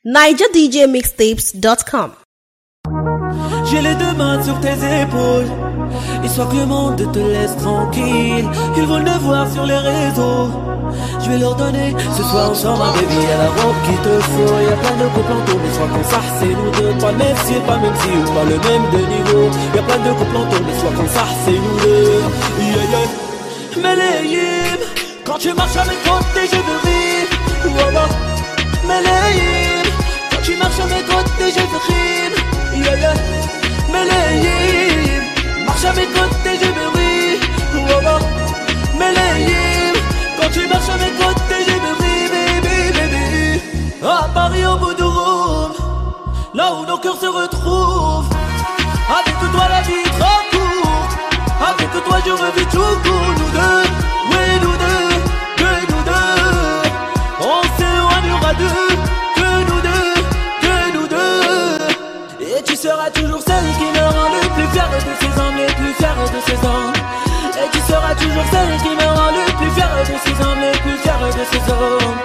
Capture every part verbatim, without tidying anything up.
niger d j mixtapes dot com. J'ai les deux mains sur tes épaules, histoire que le monde te laisse tranquille. Ils veulent le voir sur les réseaux, je vais leur donner ce soir ensemble un baby. Y'a la robe qu'il te faut, y'a plein de complantos, mais soit qu'on s'arce c'est nous deux. Pas le même si, pas même si, ou pas le même de niveau. Y'a plein de complantos, mais soit qu'on s'arce c'est nous deux. Yeah yeah. Mais les yim, quand tu marches à mes côtés je veux rire. Oh oh. Mais les yim, quand tu marches à mes côtés je veux rire. Yeah yeah. Mais les yim, marche à mes côtés je veux rire. Oh oh. Mais les yim, quand tu marches à mes côtés, je me ris, baby, baby. À Paris, au bout du room, là où nos cœurs se retrouvent. Avec toi, la vie est trop courte. Avec toi, je revis tout court. Nous deux, oui, nous deux, que nous deux. On s'éloignera d'eux, que nous deux, que nous deux. Et tu seras toujours celle qui me rend le plus fier de ses hommes, les plus fiers de ses hommes. Et tu seras toujours celle qui me rend le plus fier de ses hommes, les plus fiers de ses hommes.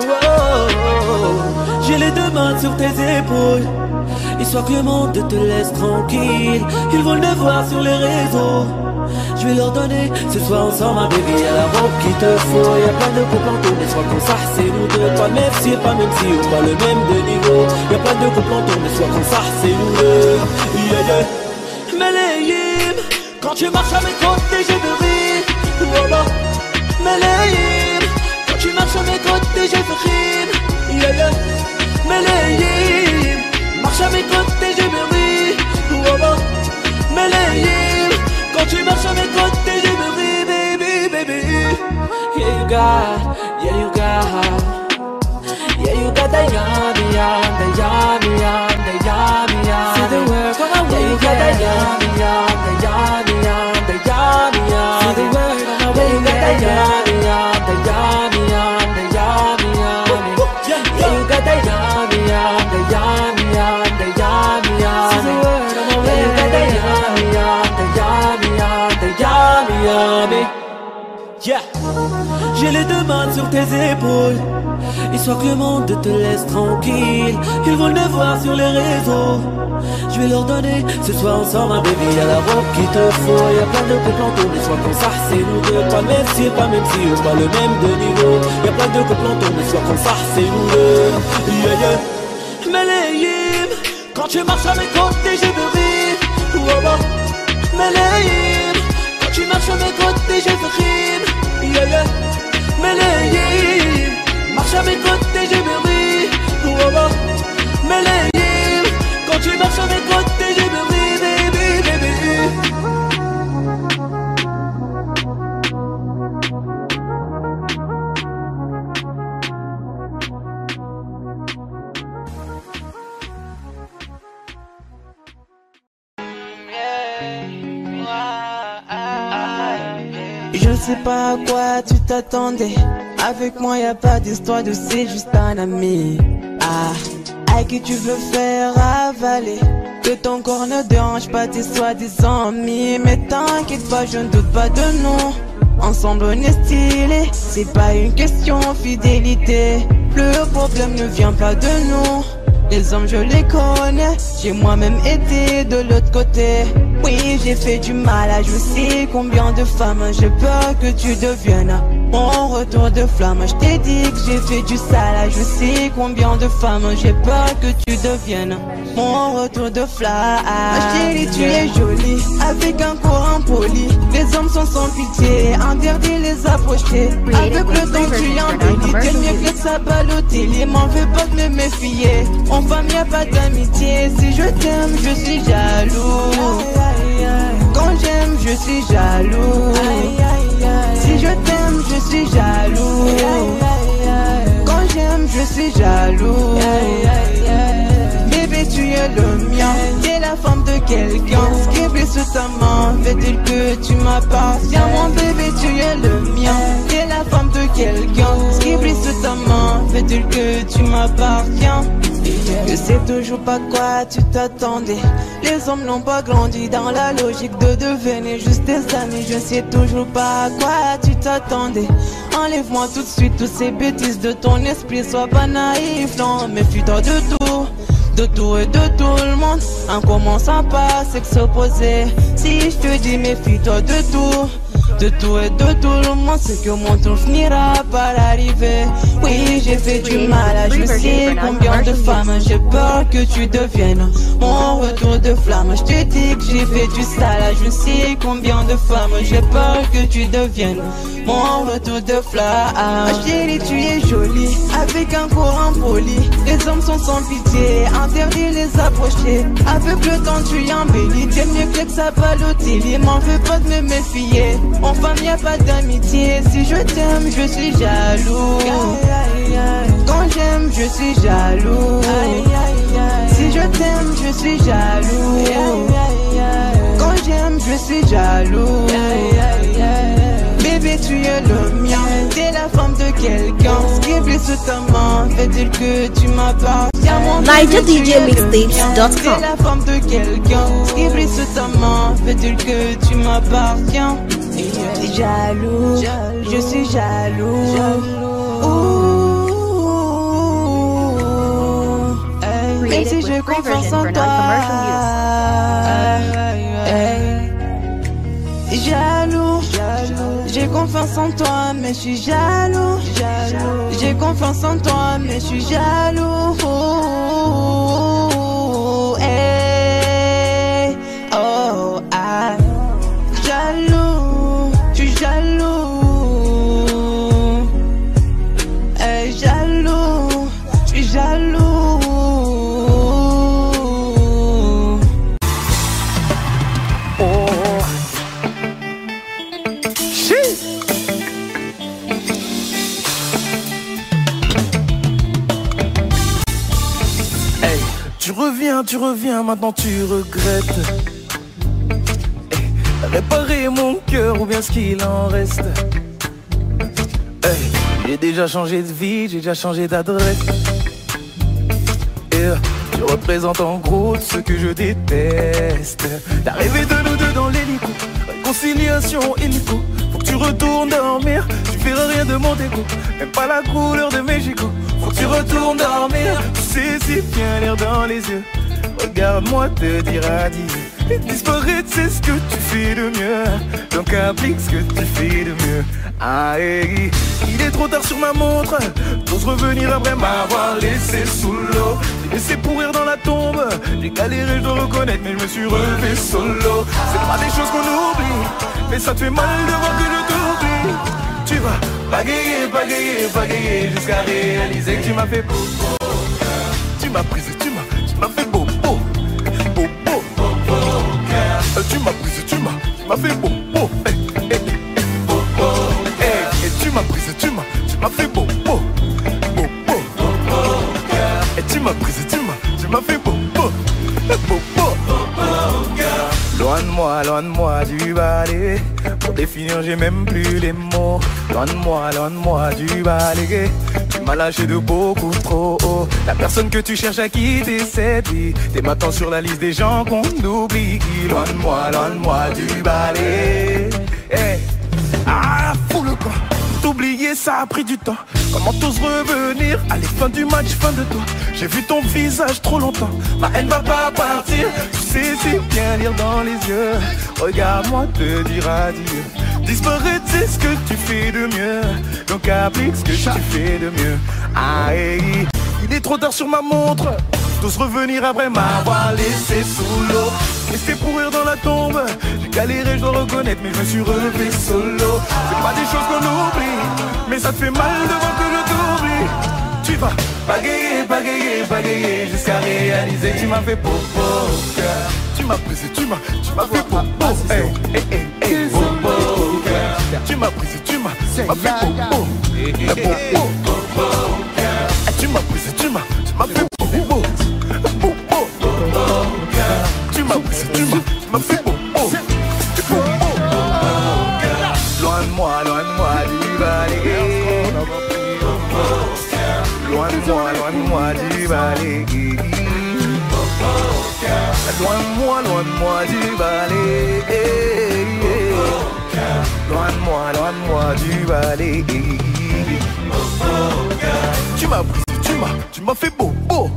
Wow. J'ai les deux mains sur tes épaules, histoire que le monde te laisse tranquille. Ils veulent le voir sur les réseaux, je vais leur donner ce soir ensemble un baby. Y'a la robe qu'il te faut, y'a plein de complantos, mais soit qu'on s'arce c'est nous deux. Pas le même si, pas même si, ou pas le même de niveau. Y'a plein de complantos, mais soit qu'on s'arce c'est nous deux. Yeah yeah. Mais les yim, quand tu marches à mes côtés, je veux rire. Oh oh. Mais les yim, quand tu marches à mes côtés, je veux rire. Yeah yeah. Mais les yim, marche à mes côtés, je veux rire. Oh oh. Mais les yim, quand tu marches à mes côtés, je veux rire, baby, baby. Yeah you got, yeah you got, yeah you got the yummy yum, the yummy yum, the yummy yum. See the world on my way, yeah you got the yummy yum, the yummy yum, the yummy yum. See the world on my way, you got the yummy yum, the yummy yum, the yummy yum. Yeah you got the yummy yum, the yummy yum, the yummy yum. See the world on my way, you got the yummy yum, the yummy yum, the yummy yum. Yeah. J'ai les deux mains sur tes épaules, histoire que le monde te laisse tranquille. Ils veulent le voir sur les réseaux, je vais leur donner ce soir ensemble un baby. Y'a la robe qu'il te faut, y'a plein de complantos, mais soit qu'on s'arce c'est nous deux. Pas le même si, pas même si, ou pas le même de niveau. Y'a plein de complantos, mais soit qu'on s'arce c'est nous deux. Yeah yeah. Mais les yim, quand tu marches à mes côtés je veux rire. Oh oh. Mais les yim, quand tu marches à mes côtés je veux rire. Yeah yeah. Mais les yim, marche à mes côtés, je me ris. Oh oh. Mais les yim, quand tu marches à mes côtés, je me ris, baby, baby. Je sais pas à quoi tu t'attendais. Avec moi y'a pas d'histoire de c'est juste un ami. Ah, à qui tu veux faire avaler. Que ton corps ne dérange pas tes soi-disant amis. Mais t'inquiète pas, je ne doute pas de nous. Ensemble on est stylé, c'est pas une question fidélité. Le problème ne vient pas de nous. Les hommes je les connais, j'ai moi-même été de l'autre côté. Oui j'ai fait du mal à je sais combien de femmes. J'ai peur que tu deviennes mon retour de flamme. Je t'ai dit que j'ai fait du sale à je sais combien de femmes. J'ai peur que tu deviennes mon retour de flamme. Ma chérie tu es jolie, avec un corps impoli. Les hommes sont sans pitié, interdit les approcher. Avec le temps tu embellis, t'es mieux que ça Balotelli. M'en veux pas de me méfier. En femme y'a pas d'amitié. Si je t'aime je suis jaloux. Quand j'aime je suis jaloux. Si je t'aime je suis jaloux. Quand j'aime je suis jaloux. Bébé tu es le mien, t'es la femme de quelqu'un. Ce qui est blessé sous ta main, fait-il que tu m'appartiens. Mon bébé tu es le mien, t'es la femme de quelqu'un. Ce qui est blessé sous ta main, fait-il que tu m'appartiens. Que sais toujours pas quoi tu t'attendais. Les hommes n'ont pas grandi dans la logique de devenir juste des amis. Je sais toujours pas à quoi tu t'attendais. Enlève-moi tout de suite toutes ces bêtises de ton esprit. Sois pas naïf, non, méfie-toi de tout. De tout et de tout le monde. En commençant par sexe opposé. Si je te dis méfie-toi de tout. De tout et de tout le monde, c'est que mon tour finira par arriver. Oui, j'ai fait du mal à je sais combien de femmes. J'ai peur que tu deviennes mon retour de flamme. Je te dis que j'ai fait du sale à je sais combien de femmes. J'ai peur que tu deviennes mon retour de flamme. Chérie, tu es jolie, avec un courant poli. Les hommes sont sans pitié, interdit les approcher. Avec le temps tu embellis, t'es mieux que ça Balotelli. M'en veux pas de me méfier. En femme y'a pas d'amitié. Si je t'aime je suis jaloux. Quand j'aime je suis jaloux. Si je t'aime je suis jaloux. Quand j'aime je suis jaloux. Bébé tu es le mien. T'es la femme de quelqu'un. Ce qui brille sous ta main fait dire que tu m'appartiens. Niger D J Mixtapes dot com. T'es la femme de quelqu'un. Ce qui brille sous ta main fait dire que tu m'appartiens. Jaloux, je suis jaloux. Même si j'ai confiance en toi. Jaloux, j'ai confiance en toi, mais je suis jaloux. J'ai confiance en toi, mais je suis jaloux. Hey, oh, ah, jaloux, je suis jaloux. Hey, jaloux, je suis jaloux. Tu reviens, tu reviens, maintenant tu regrettes. Hey, réparer mon cœur ou bien ce qu'il en reste. Hey, j'ai déjà changé de vie, j'ai déjà changé d'adresse. Et tu représentes en gros ce que je déteste. T'as rêvé de nous deux dans l'hélico, réconciliation illico. Faut que tu retournes dormir, tu feras rien de mon dégo. Même pas la couleur de mes gigots. Faut que tu retournes dormir, tu sais si bien l'air dans les yeux. Regarde-moi te dire adieu. Et disparaître c'est ce que tu fais de mieux. Donc applique ce que tu fais de mieux. Ah, hey, il est trop tard sur ma montre. T'oses revenir après m'avoir laissé sous l'eau. J'ai laissé pourrir dans la tombe. J'ai galéré, je dois reconnaître, mais je me suis relevé solo. C'est pas des choses qu'on oublie, mais ça te fait mal de voir que je t'oublie. Tu vas bagayer, bagayer, bagayer jusqu'à réaliser que tu m'as fait beau. Tu m'as prise, tu m'as, tu m'as fait beau, beau, beau, beau, beau. Tu m'as prise, tu m'as, tu m'as fait beau, beau, hey, hey, beau, beau. Hey, et tu m'as prise, tu m'as, tu m'as fait beau, beau, beau, beau. Et tu m'as prise, tu m'as, tu m'as fait beau, beau, beau, beau. Loin de moi, loin de moi du balai. Pour définir j'ai même plus les mots. Loin de moi, loin de moi du balai. Tu m'as lâché de beaucoup trop haut. La personne que tu cherches à quitter cette vie. T'es maintenant sur la liste des gens qu'on oublie. Loin de moi, loin de moi du balai. Hey. Ah, fous le camp. T'oublier ça a pris du temps. Comment t'oses revenir? Allez, fin du match, fin de toi. J'ai vu ton visage trop longtemps. Ma haine va pas partir. Tu sais si bien lire dans les yeux. Regarde-moi te dire adieu. Disparaître c'est ce que tu fais de mieux. Donc applique ce que tu fais de mieux. Ah, hey, il est trop tard sur ma montre. T'oses revenir après m'avoir laissé sous l'eau. Laissé pourrir dans la tombe. J'ai galéré, je dois reconnaître, mais je me suis relevé solo. C'est pas des choses qu'on oublie, mais ça te fait mal de voir que je t'oublie. Tu vas bagayer, bagayer, bagayer jusqu'à réaliser que tu m'as fait popo. Tu m'as brisé, tu m'as, tu m'as fait popo. Hey, hey, hey, hey, popo. Tu m'as brisé, tu m'as, tu m'as fait popo. Popo. Tu m'as brisé, tu m'as, tu m'as fait popo. Tu m'as brisé, tu m'as, tu m'as fait popo. Loin de moi, loin de moi du balai. Loin de moi, loin de moi du balai. loin de moi, loin de moi, tu vas aller. Loin de moi, loin de moi, tu vas aller. Tu m'as brisé, tu m'as, tu m'as fait beau, beau.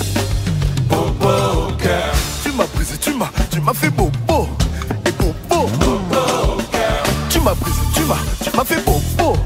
Bobo au cœur. Tu m'as brisé, tu m'as, tu m'as fait beau, beau. Et beau, beau. Bobo au cœur. Tu m'as brisé, tu m'as, tu m'as fait beau, beau.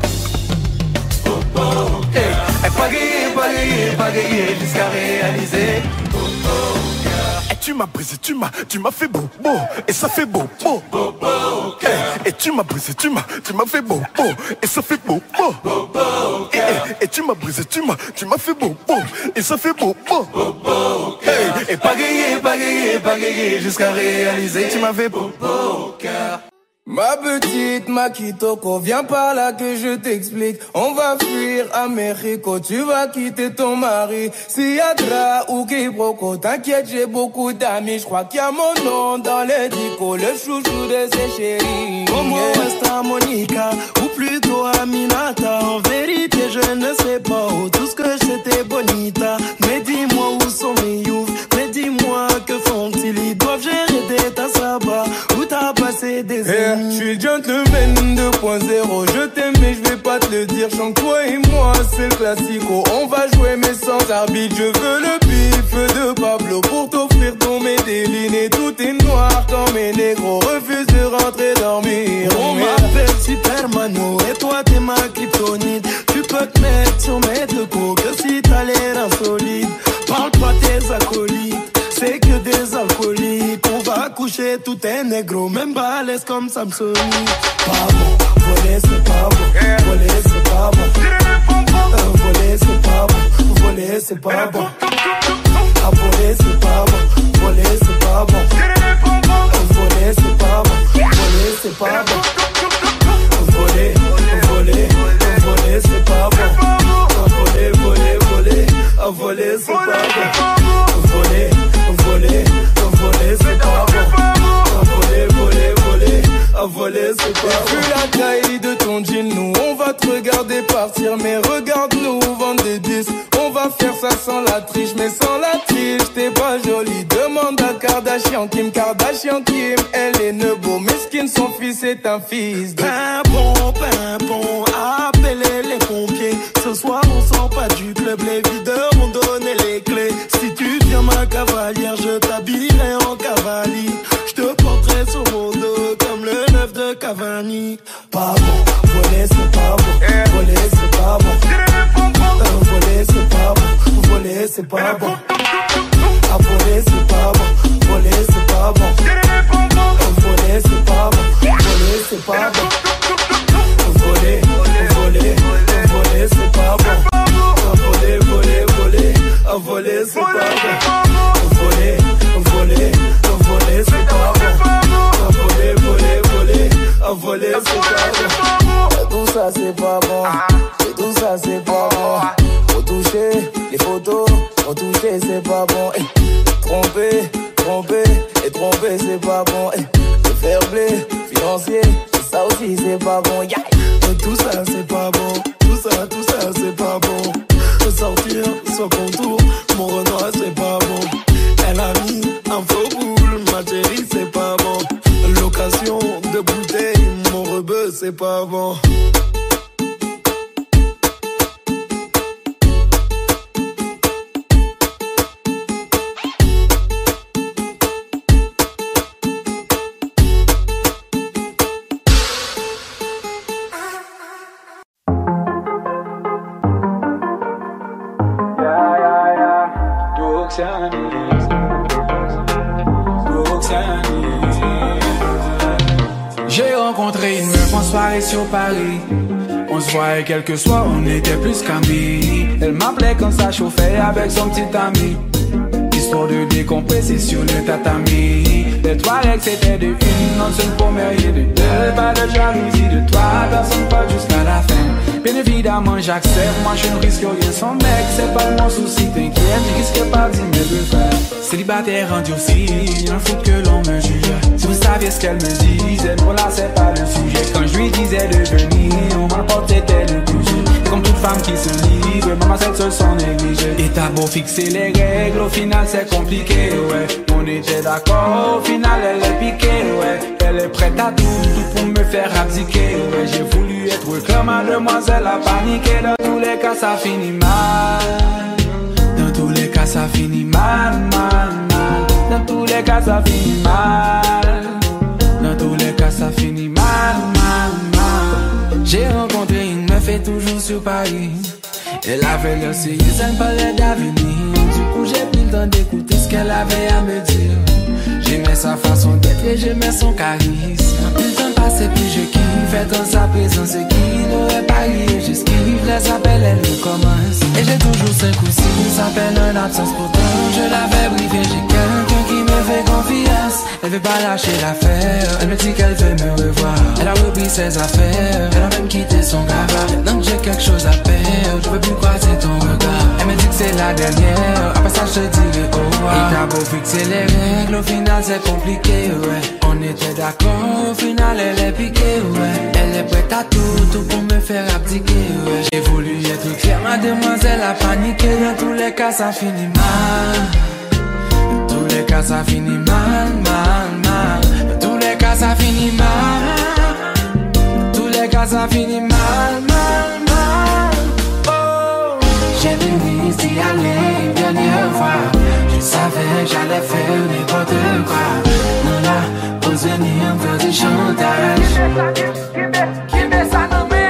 Bobo au cœur. Et pagayer, pagayer, pagayer jusqu'à réaliser. Bobo au cœur. Et tu m'as brisé, tu m'as, tu m'as fait beau, beau. Et ça fait beau, beau. Bobo au cœur. Et tu m'as brisé, tu m'as, tu m'as fait beau, beau. Et ça fait beau, beau. Bobo au cœur. Et, et, et tu m'as brisé, tu m'as, tu m'as fait beau, beau. Et ça fait beau, beau. Bobo au cœur. Hey, et pagayer, pagayer, pagayer jusqu'à réaliser. Tu m'as fait beau, beau au cœur. Ma petite Makitoko, viens par là que je t'explique. On va fuir à Mexico, tu vas quitter ton mari. Si y'a Dra ou Kibroko, t'inquiète, j'ai beaucoup d'amis. Je crois qu'il y a mon nom dans les dico, le chouchou de ses chéris. Como esta Monica, ou plutôt Aminata. En vérité, je ne sais pas où, tout ce que j'étais bonita. Mais dis-moi où sont mes youths, mais dis-moi que font-ils. Ils doivent gérer des tasses là-bas, où t'as passé des yeah. Je suis le gentleman deux point zéro. Je t'aime mais je vais pas te le dire. Chante toi et moi c'est le classico. On va jouer mais sans arbitre. Je veux le bif de Pablo pour t'offrir ton Medellin. Et tout est noir quand mes négros refusent de rentrer dormir. On m'appelle Supermano et toi t'es ma kryptonite. Tu peux te mettre sur mes deux coups que si t'as l'air insolite. Parle pas tes acolytes, c'est que des alcooliques. On va coucher tout est négro, même balèze comme Samsung. Pas bon, voler c'est pas bon, voler c'est pas bon. euh, Voler c'est pas bon, voler c'est pas bon. Ah, voler c'est pas bon, voler c'est pas bon. euh, Voler c'est pas bon, voler c'est pas bon. Voler, voler, voler c'est pas bon. Voler, voler, voler, voler c'est pas bon. Voler, voler, voler c'est pas bon. Voler, voler, voler, voler c'est pas bon. Vu la taille de ton jean, nous on va te regarder partir. Mais regarde-nous vendre des disques. On va faire ça sans la triche, mais sans la triche t'es pas jolie. Demande à Kardashian Kim, Kardashian Kim. Elle est nebo, mesquine, son fils est un fils de pimpon, pimpon, appelez les pompiers. Ce soir on sort pas du club, les videurs m'ont donné les clés. Si tu viens ma cavalière, je t'habillerai en cavalier. Je te porterai sur mon dos comme le neuf de Cavani. Pas bon, voler c'est pas bon, voler c'est pas bon. euh, Voler c'est pas bon, voler c'est pas bon. Ah, voler c'est pas bon, voler c'est pas bon. euh, Voler c'est pas bon, voler c'est pas bon. Voler, voler, voler c'est pas bon. Voler, voler, voler, voler c'est pas bon. Voler, voler, voler c'est pas bon. Voler, voler, voler, voler c'est pas bon. Tout ça c'est pas bon, et tout ça c'est pas bon. Faut toucher les photos, faut toucher c'est pas bon. Eh, tromper, tromper et tromper c'est pas bon. Eh, le fair play financier, ça aussi c'est pas bon. Yeah. Tout ça c'est pas bon, tout ça, tout ça c'est pas bon. Sortir sans contour, mon Renoir c'est pas bon. Elle a mis un faux boule, ma chérie c'est pas bon. Location de bouteille, mon rebeu c'est pas bon. J'ai rencontré une meuf en soirée sur Paris. On se voyait quelques soirs, on était plus qu'amis. Elle m'appelait quand ça chauffait avec son petit ami. Histoire de décompresser sur le tatami. Les toilettes c'était de une, non seule première et de deux. Pas de jalousie de toi, personne pas jusqu'à la fin. Bien évidemment j'accepte, moi je ne risque rien sans mec. C'est pas mon souci, t'inquiète, je risque pas d'y me le faire. Célibataire endurci, y'en fout que l'on me juge. Si vous saviez ce qu'elle me disait, pour là c'est pas le sujet. Quand je lui disais de venir, on m'apportait tel le coucher. Comme toute femme qui se livre, maman celle se sont négligées. Et t'as beau fixer les règles, au final c'est compliqué, ouais. On était d'accord, au final elle est piquée, ouais. Elle est prête à tout, tout pour me faire abdiquer, ouais. J'ai voulu être clair, mademoiselle a paniqué. Dans tous les cas ça finit mal. Dans tous les cas ça finit mal, mal, mal. Dans tous les cas ça finit mal. Dans tous les cas ça finit mal, mal, mal. J'ai rencontré une meuf et toujours sur Paris. Elle avait l'air sérieuse, elle me parlait d'avenir. Du coup j'ai pris le temps d'écouter ce qu'elle avait à me dire. J'aimais sa façon d'être et j'aimais son charisme. Plus le temps passe et plus je kiffe. Être dans sa présence et qui n'aurait pas lié. J'esquive les appels, elle recommence. Et j'ai toujours cinq ou six appels en absence. Pourtant je l'avais briefé. J'ai quelqu'un qui me fait confiance. Elle veut pas lâcher l'affaire. Elle me dit qu'elle veut me revoir. Elle a repris ses affaires. Elle a même quitté son gars. Maintenant que j'ai quelque chose à perdre, je veux plus croiser ton regard. Elle me dit que c'est la dernière. Après ça je te dirai au revoir. Et t'as beau fixer les règles, au final c'est compliqué, ouais. On était d'accord, au final elle est piquée, ouais. Elle est prête à tout, tout pour me faire abdiquer, ouais. J'ai voulu être clair, mademoiselle a paniqué. Dans tous les cas ça finit mal. Dans tous les cas ça finit mal, mal, mal. Dans tous les cas ça finit mal. Dans tous les cas ça finit mal, mal, mal. Oh, j'ai venu ici aller une dernière fois. Je savais que j'allais faire n'importe quoi. Non là, ose venir me faire du chantage. Qui met ça dans mes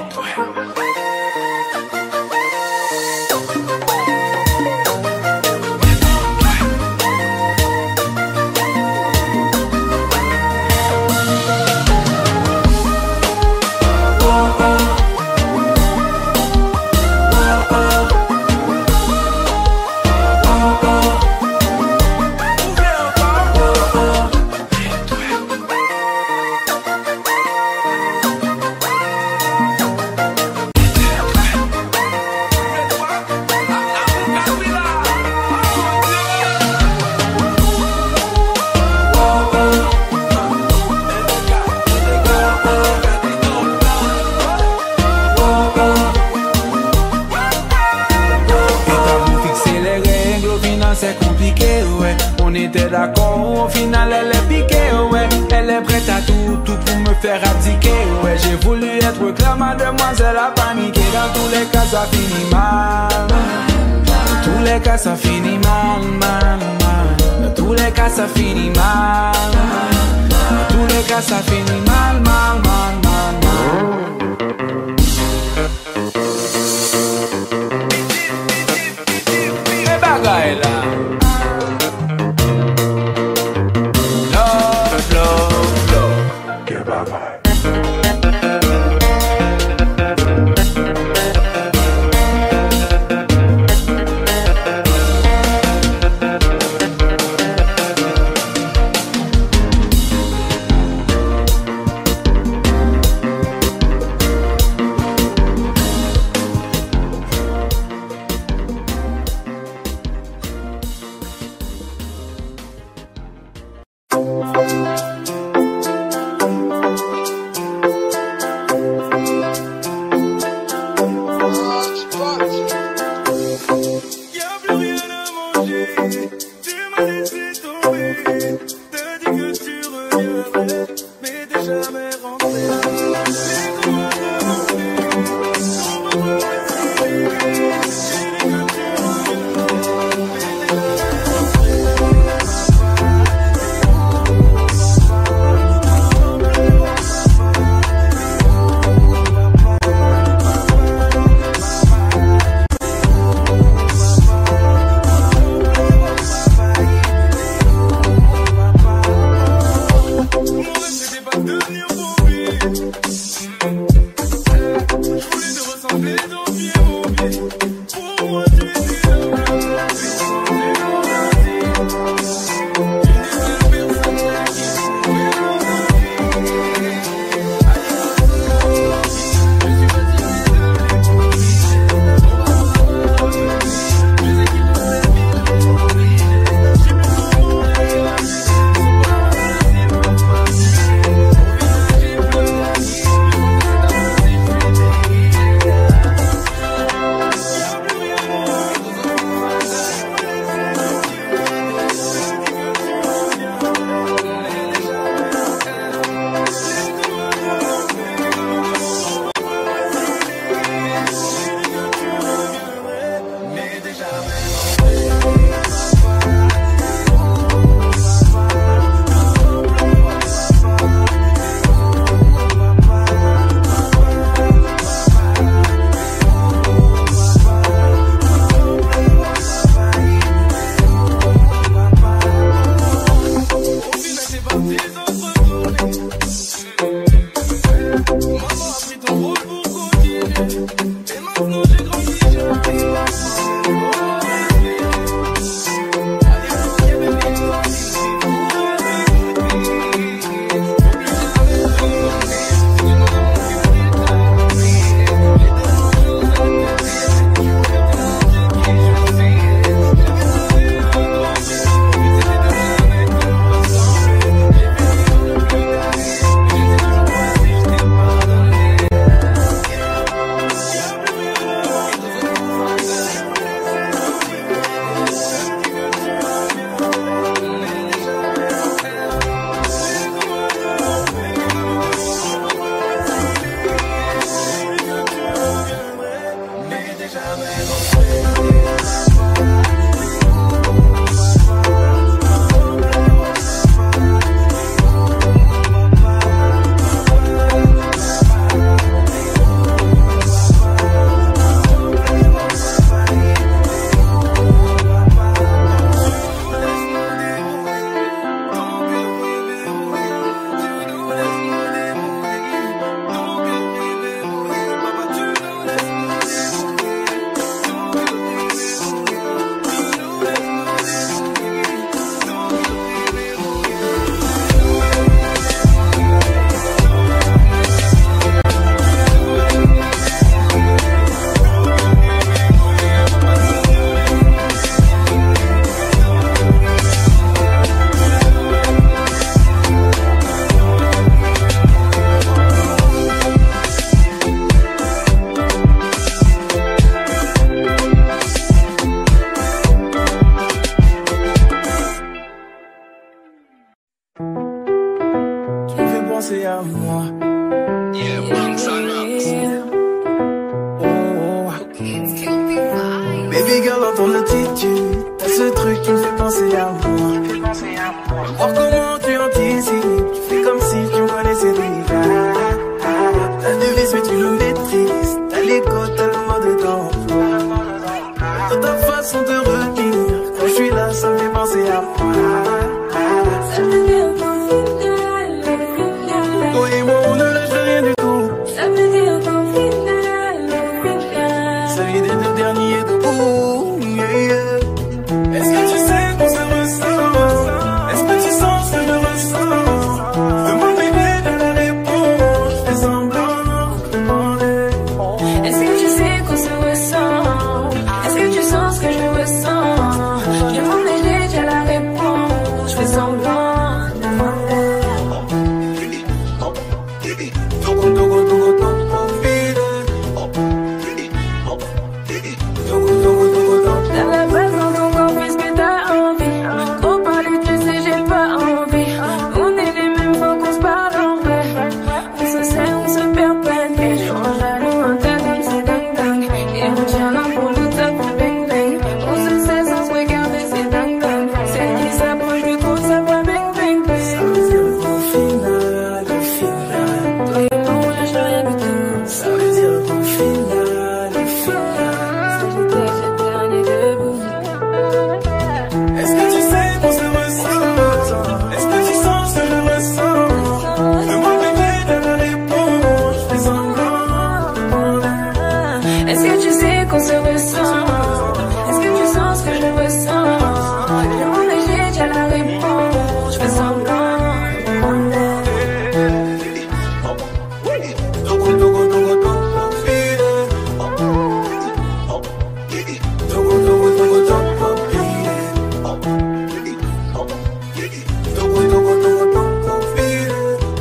d'accord, au final elle est piquée, ouais. Elle est prête à tout, tout pour me faire abdiquer, ouais. J'ai voulu être clair, mademoiselle a paniqué. Dans tous les cas ça finit mal. Dans tous les cas ça finit mal, mal, mal. Dans tous les cas ça finit mal. Dans tous les cas ça finit mal, mal, mal, mal, mal. Les bagailles là. penser à moi. Yeah, Bronx on Rocks. Oh. Baby girl, dans ton attitude, t'as ce truc qui me fait penser à moi. Voir comment tu anticipes, tu fais comme si tu me connaissais déjà. La devise mais tu le maîtrises, t'as l'écho, t'as le mode d'emploi. Dans ta façon de retenir, quand je suis là, ça me fait penser à moi. Ça veut dire qu'au final, Toi et moi on ne lâche rien du tout. ça veut dire qu'au final, au final, Celui des deux derniers debout, yeah, yeah. Est-ce que tu sais qu'on se ressent? Est-ce que tu sens ce que je ressens? Demande bébé de la réponse, je fais semblant de demander. est-ce que tu sais qu'on se ressent? Est-ce que tu sens ce que je ressens? Je demande mais j'ai déjà la réponse, je fais semblant de demander. Togo, togo, togo, togo, vide. Togo, togo, togo, togo. T'as la base dans ton corps puisque t'as envie. Trop parler, tu sais, j'ai pas envie. On est les mêmes, faut qu'on se parle en vrai. On se sait, on se perd plein de vie. Je suis jaloux, un tas comme c'est dingue dingue. Et on tient là pour nous taper bang bang. On se sait sans se regarder, c'est dingue dingue. Celle qui s'approche du trou, ça va bang bang bang. Ça veut dire qu'au final, au final, Toi et moi, on lâche rien du tout. ça veut dire qu'au final, au final. C'est le dernier debout. Est-ce que tu sais qu'on se ressent? Est-ce que tu sens ce que je ressens? Demande bébé de la réponse, je fais semblant de demander. Est-ce que tu sais qu'on se ressent? Est-ce que tu sens ce que je ressens? Je demande et j'ai déjà la réponse, je fais semblant de demander. Togo, togo, togo, togo, vide. Togo, togo, togo, togo, vide. Togo, togo, togo, togo, vide.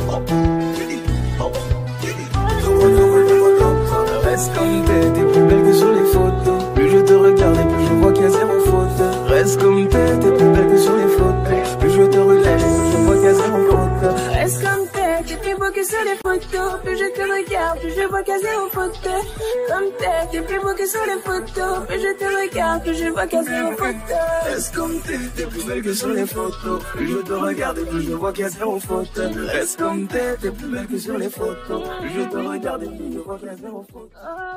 Togo, togo, togo, togo. Reste comme t'es, t'es plus belle que sur les photos. Plus je te regarde et plus je vois qu'il y a zéro faute. Reste comme t'es, t'es plus belle que sur les photos. Plus je te regarde et plus je vois qu'il y a zéro faute. Reste comme t'es, t'es plus beau que sur les photos. Plus je te regarde, plus je vois qu'à zéro photo. Comme t'es, t'es plus beau que sur les photos. Plus je te regarde, plus je vois qu'à zéro photo. Reste comme t'es, t'es plus belle que sur les photos. Plus je te regarde et plus je vois qu'il y a zéro faute. Reste comme t'es, t'es plus belle que sur les photos. Plus je te regarde et plus je vois qu'il y a zéro faute.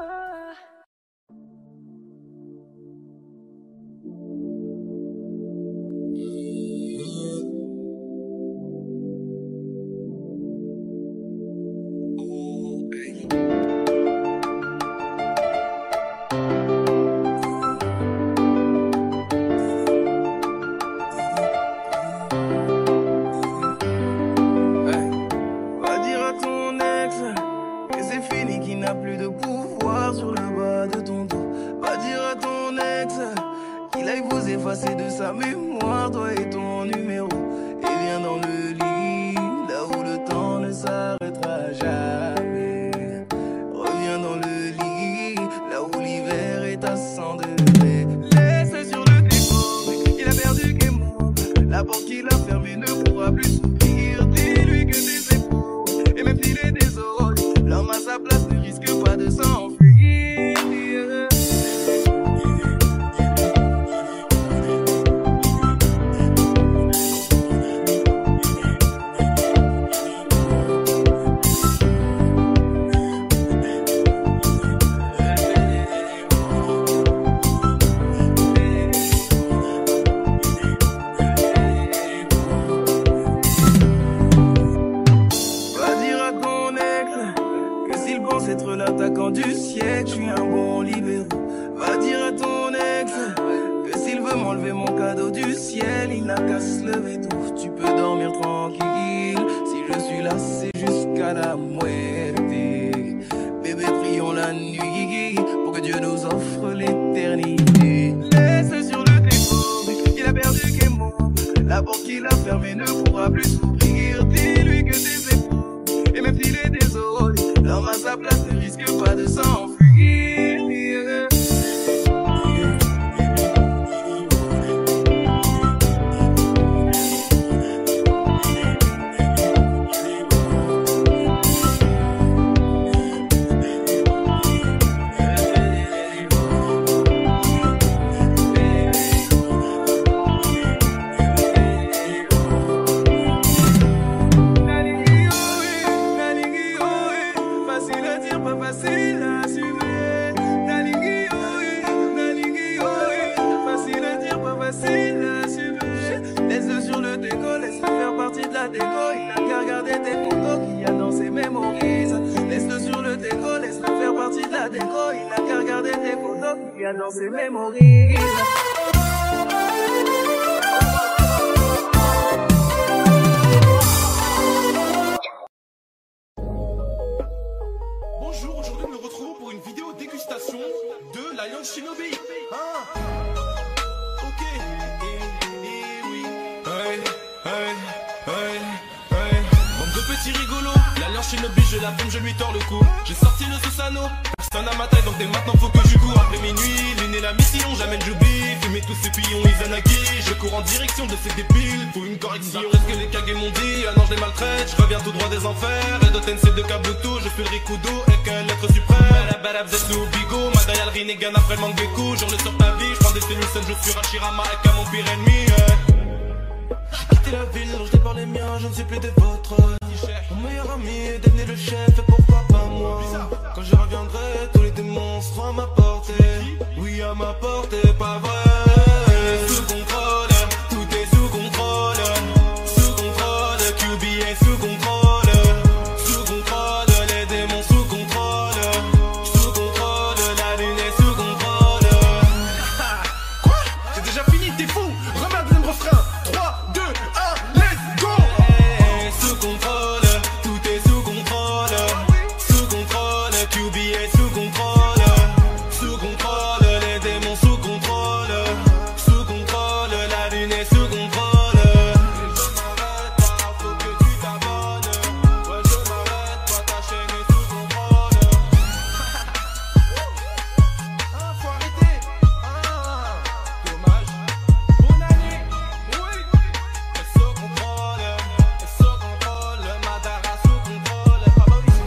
Va dire à ton ex que c'est fini, qu'il n'a plus de pouvoir sur le bas de ton dos. Va dire à ton ex qu'il aille vous effacer de sa mémoire, toi et ton numéro. Et viens dans le lit, là où le temps ne s'arrêtera jamais. Reviens dans le lit, là où l'hiver est à cent degrés. Laisse sur le défaut, il a perdu qu'est mort. La porte qu'il a fermée ne pourra plus s'ouvrir. Dis-lui que c'est faux, et même s'il est désolé, l'homme à sa place ne risque pas de s'enfuir. Va dire à ton ex que s'il pense être l'attaquant du siècle, je suis un bon libéraux. Va dire à ton ex que s'il veut m'enlever mon cadeau du ciel, il n'a qu'à se lever tôt. Tu peux dormir tranquille, si je suis là c'est jusqu'à la muerte. Bébé, prions la nuit pour que Dieu nous offre l'éternité. Laisse sur le défaut, il a perdu qu'est mort. La porte qu'il a fermée ne pourra plus s'ouvrir. Dis-lui que c'est faux, et même s'il est désolé, l'homme à sa place ne risque pas de s'enfuir. la déco, il n'a qu'à regarder tes photos qu'il y a dans ses mémorises. Laisse-le sur le déco, laisse-le faire partie de la déco, il n'a qu'à regarder tes photos qu'il y a dans ses mémorises. Bonjour, aujourd'hui nous nous retrouvons pour une vidéo dégustation de l'Alliance Shinobi. Ah, ok, et, et oui. Hey, hey, hey, hey. Bande de petits rigolos, l'Alliance Shinobi, je la fume, je lui tords le cou. J'ai sorti le Susano, personne à ma taille, donc dès maintenant faut que je cours. Après minuit, l'une est la mission, j'amène Joubi. Fumer tous ces pions Izanagi, je cours en direction de ces débiles. Faut une correction, est-ce que les Kage m'ont dit? Ah non, je les maltraite, je reviens tout droit des enfers. Et de Tensei de Kabuto, je suis le Rikudo et qu'un l'être suprême. Balab Zetsu Bigo, Madayal Rinnegan après le Mangeku. Jure le sur ta vie, je prends des Tennyson, je suis Hashirama et qu'à mon pire ennemi. J'ai quitté la ville, je par les miens, je ne suis plus des vôtres. Mon meilleur ami est devenu le chef, et pourquoi pas moi? Quand je reviendrai, tous les démons seront à ma portée. Oui, à ma portée, pas vrai. Sous contrôle, tout est sous contrôle. Sous contrôle, Q B est sous contrôle. Sous contrôle, les démons sous contrôle. Sous contrôle, la lune est sous contrôle. Quoi? C'est déjà fini, t'es fou? Remets un deuxième refrain. trois, deux, un, let's go! Hey, sous contrôle, tout est sous contrôle. Sous contrôle, Q B est sous contrôle. Sous contrôle, les démons sous contrôle. Sous contrôle, la lune est sous contrôle. Et je m'arrête pas, faut que tu t'abonnes. Ouais, je m'arrête pas, ta chaîne est sous contrôle. Ah, faut arrêter. Ah, dommage. Bonne année. Oui. Elle sous contrôle. Elle sous contrôle. Madara sous contrôle. Ah bah oui.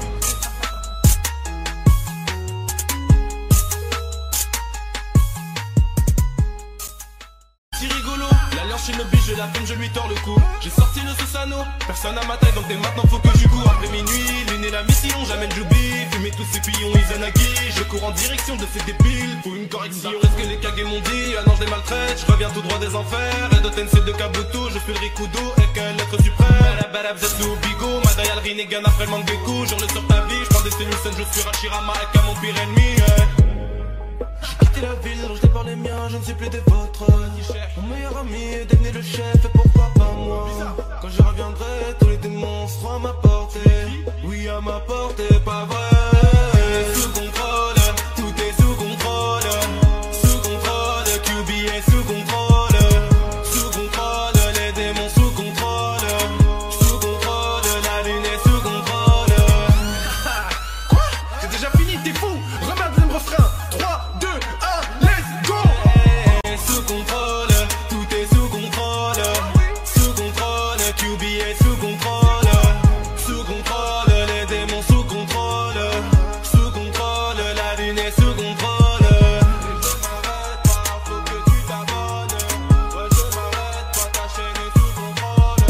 Si rigolo, l'Alliance Shinobi, je la fume, je lui tords le cou. J'ai sorti le Susano, personne à ma taille, donc dès maintenant faut que je cours. Après minuit, l'une est la mission, j'amène Joubi. Fumer tous ces pions Izanagi, je cours en direction de ces débiles. Faut une correction, est-ce que les Kage m'ont dit? Ah non, je les maltraite, je reviens tout droit des enfers. Et de Tensei de Kabuto, je suis le Rikudo et qu'un l'être suprême. Balab Zetsu Bigo, Madayal Rinnegan après le Mangeku. Jure le sur ta vie, je prends des Tennyson, je suis Hashirama et qu'à mon pire ennemi. J'ai quitté la ville, je par les miens, je ne suis plus des vôtres. Mon meilleur ami est devenu le chef, et pourquoi pas moi? Quand je reviendrai, tous les démons seront à ma portée. Oui, à ma portée, pas vrai. Sous contrôle, tout est sous contrôle. Sous contrôle, Q B est sous contrôle. Sous contrôle, les démons sous contrôle. Sous contrôle, la lune est sous contrôle. Quoi? C'est déjà fini, t'es fou? Remets un deuxième refrain. trois, deux, un, let's go! Hey, sous contrôle, tout est sous contrôle. Sous contrôle, Q B est sous contrôle. Sous contrôle, les démons sous contrôle. Sous contrôle, la lune est sous contrôle. Et je m'arrête pas, faut que tu t'abonnes. Ouais, je m'arrête pas, ta chaîne est sous contrôle.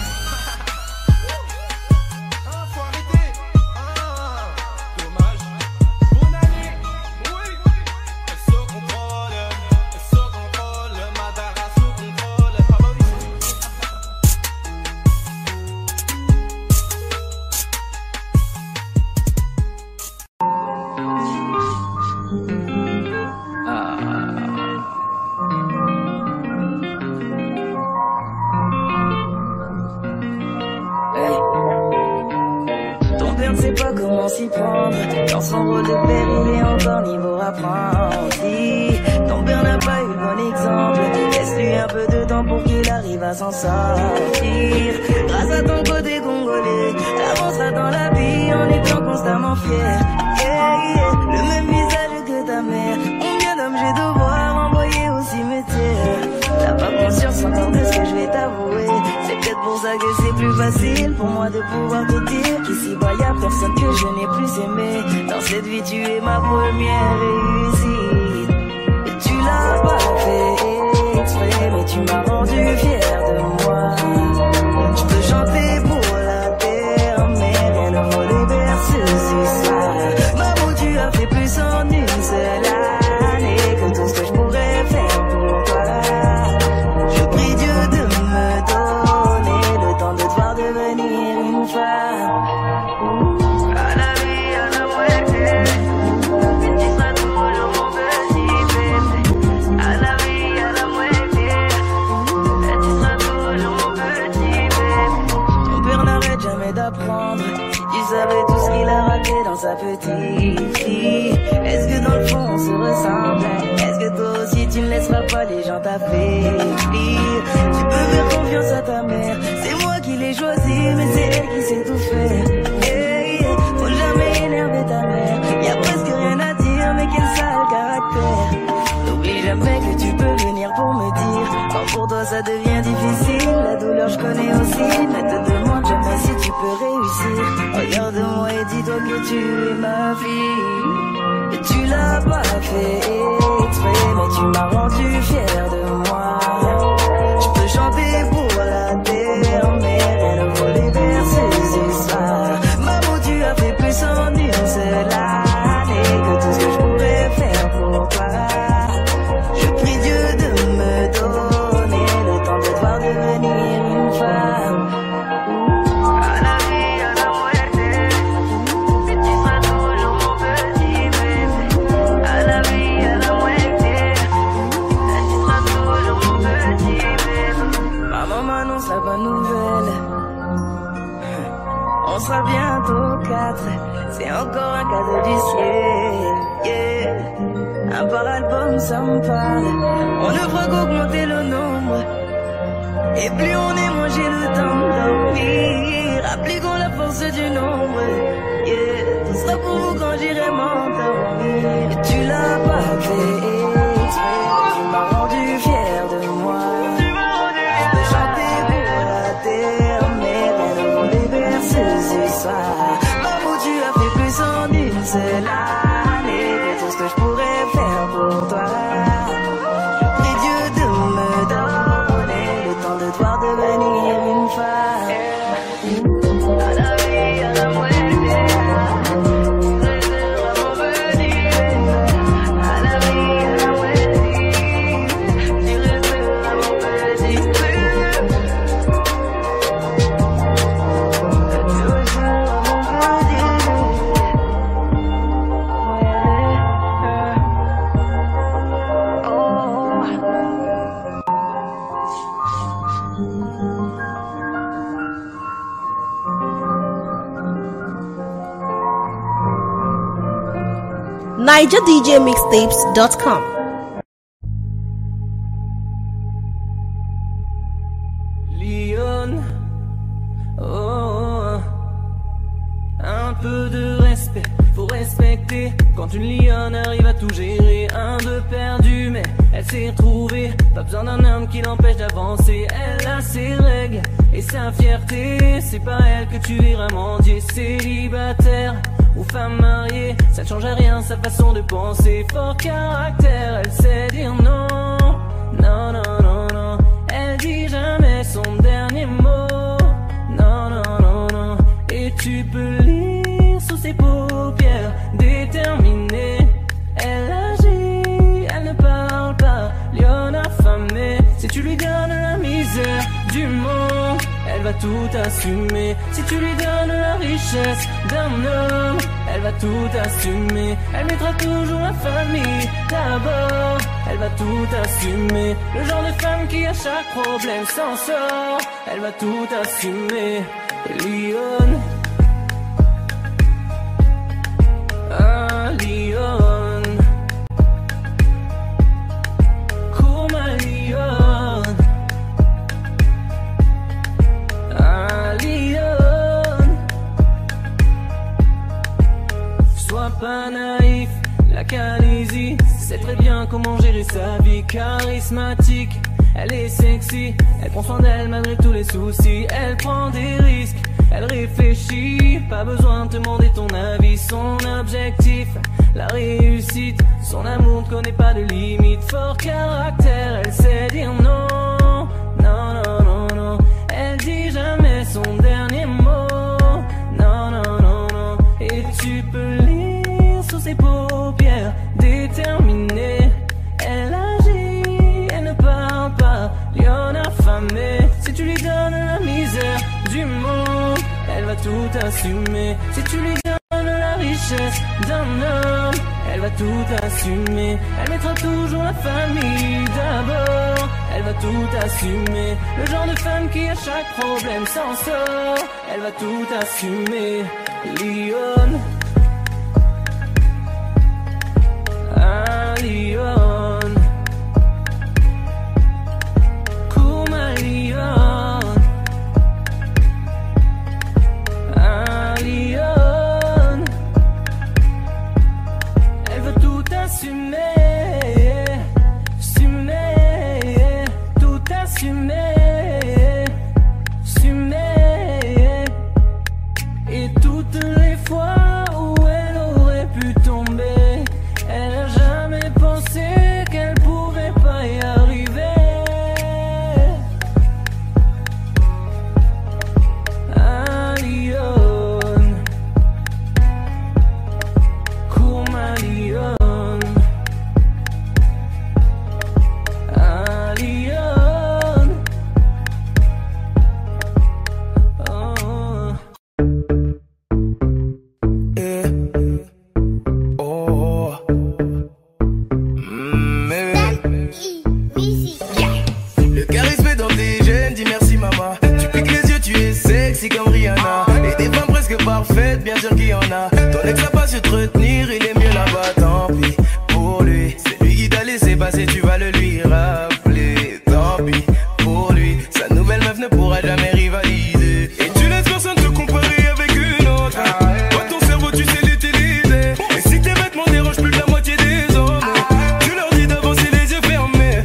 Ah, faut arrêter. Ah, dommage. Bonne année. Oui. Elle sous contrôle. Elle sous contrôle. Madara sous contrôle. Ah bah oui. Ton père ne sait pas comment s'y prendre. Dans son rôle de père, il est encore niveau apprenti. Ton père n'a pas eu le bon exemple. Laisse-lui un peu de temps pour qu'il arrive à s'en sortir. Grâce à ton côté congolais, t'avanceras dans la vie en étant constamment fier. Yeah, yeah. Le même visage que ta mère. Combien d'hommes j'ai devoir envoyer au cimetière? T'as pas conscience encore de ce que je vais t'avouer. C'est peut-être pour ça que c'est plus facile pour moi de pouvoir te dire qu'ici-bas y'a personne que je n'ai plus aimé. Dans cette vie tu es ma première réussite. Et tu l'as pas fait exprès, mais tu m'as rendu fier de moi. Je peux chanter pour la terre, mais rien ne vaut les berceux ce soir. Maman, tu as fait plus en une seule année que tout ce que je pourrais faire pour toi. Je prie Dieu de me donner le temps de te voir sa petite fille. Est-ce que dans le fond on se ressemble? Est-ce que toi aussi tu ne laisseras pas les gens t'affaiblir? Tu peux faire confiance à ta mère, c'est moi qui l'ai choisi, mais c'est elle qui sait tout faire. Hey, faut jamais énerver ta mère, y'a presque rien à dire, mais quel sale caractère. N'oublie jamais que tu peux venir pour me dire quand pour toi ça devient difficile. La douleur je connais aussi, ne te demande jamais si tu peux réussir. Regarde-moi et dis-toi que tu es ma fille. Et tu l'as pas fait exprès, mais tu m'as rendu fier de moi. Je peux chanter pour la terre, mais rien ne vaut les berceuses du soir. Maman, tu as fait plus en une seule année que tout ce que je pourrais faire pour toi. Je prie Dieu de me donner le temps de voir devenir une femme. À la vie, à la muerte, et tu seras toujours mon petit bébé. À la vie, à la muerte, et tu seras toujours mon petit bébé. Ma maman m'annonce la bonne nouvelle. On sera bientôt quatre, c'est encore un cadeau du ciel. Yeah. Un par album, ça me parle. On ne fera qu'augmenter le nombre. Et plus on est, moins j'ai le temps de dormir. Appliquons la force du nombre. Yeah. Tout sera pour vous quand j'irai m'endormir. Et tu l'as pas fait exprès, tu m'as rendu fier de moi. Je peux chanter pour la terre, mais rien ne vaut les berceuses ce soir. Maman, tu as fait plus en une seule année que tout ce que je pourrais faire pour toi. Je prie Dieu de me donner le temps de te voir devenir une femme. À la vie, à la muerte, tu resteras mon petit bébé. À la vie, à la muerte, tu resteras mon petit bébé. Tu resteras mon petit Niger D J Mixtapes dot com. Lyon, oh, un peu de respect, faut respecter. Quand une lionne arrive à tout gérer, un de perdu, mais elle s'est retrouvée. Pas besoin d'un homme qui l'empêche d'avancer. Elle a ses règles et sa fierté. C'est pas elle que tu verras mendier. Célibataire ou femme mariée, ça ne change à rien sa façon de penser. Fort caractère, elle sait dire non. Non, non, non, non. Elle dit jamais son dernier mot. Non, non, non, non. Et tu peux lire sous ses paupières, déterminée. Elle agit, elle ne parle pas. Lyon affamée, si tu lui donnes la misère du monde, elle va tout assumer. Si tu lui donnes la richesse d'un homme, elle va tout assumer. Elle mettra toujours la famille d'abord, elle va tout assumer. Le genre de femme qui à chaque problème s'en sort, elle va tout assumer. Lyon, ah Lyon, cours ma Lyon. Ah Lyon, sois pas naïf, la Calaisie sait très bien comment gérer sa vie. Charismatique, elle est sexy, elle prend soin d'elle malgré tous les soucis. Elle prend des risques, elle réfléchit, pas besoin de te demander ton avis. Son objectif, la réussite, son amour ne connaît pas de limite. Fort caractère, elle sait dire non. Non, non, non, non. Elle dit jamais son dernier mot. Non, non, non, non. Et tu peux lire sous ses paupières, déterminée. Elle agit, elle ne parle pas. Lyon affamée, si tu lui donnes la misère du monde, elle va tout assumer. Si tu lui donnes la richesse d'un homme, elle va tout assumer. Elle mettra toujours la famille d'abord, elle va tout assumer. Le genre de femme qui à chaque problème s'en sort, elle va tout assumer. Lyon, fumée, fumée. Et toutes les fois où elle aurait pu tomber, elle a jamais pensé qu'elle pourrait pas y arriver. Un lion, cours ma lion. Un lion. Oh. Eh. Oh. Mm, Le charisme est dans tes gènes, dis merci maman. Tu piques les yeux, tu es sexy comme Rihanna. Et des femmes presque parfaites, bien sûr qu'il y en a. Ton ex n'a pas su te retenir, il est mieux là-bas, tant pis pour lui. C'est lui qui t'a laissé passer, tu vas le lui rappeler. Tant pis pour lui, sa nouvelle meuf ne pourra jamais rivaliser. Et tu laisses personne te comparer avec une autre. Toi ton cerveau tu sais l'utiliser. Et si tes vêtements dérangent plus que la moitié des hommes, tu leur dis d'avancer les yeux fermés.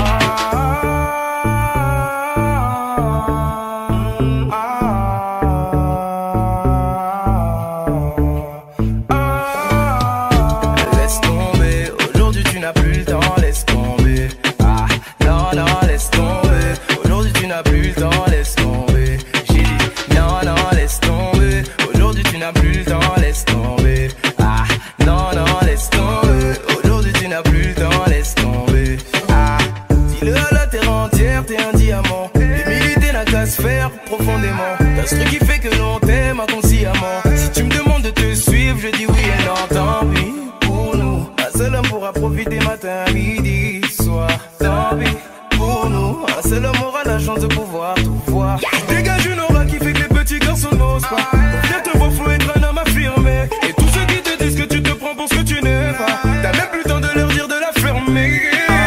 Laisse tomber, aujourd'hui tu n'as plus le temps, laisse tomber. Ah, non, non, laisse tomber. Aujourd'hui tu n'as plus le temps, laisse tomber. J'ai dit, non, non, laisse tomber. Aujourd'hui tu n'as plus le temps, laisse tomber. Ah, non, non, laisse tomber. Aujourd'hui tu n'as plus le temps, laisse tomber. Ah, dis-le à la terre entière, t'es un diamant. L'humilité n'a qu'à se faire profondément. T'as ce truc qui fait que l'on t'aime inconsciemment. Si tu me demandes de te suivre, je dis oui et non, tant pis pour nous. Un seul homme pourra profiter matin, midi, soir. Tant pis pour nous. Un seul homme aura la chance de pouvoir tout voir. Tu dégages une aura qui fait que les petits garçons n'osent pas. Pour bien te voir, faut être un homme affirmé. Et tous ceux qui te disent que tu te prends pour ce que tu n'es pas, t'as même plus le temps de leur dire de la fermer.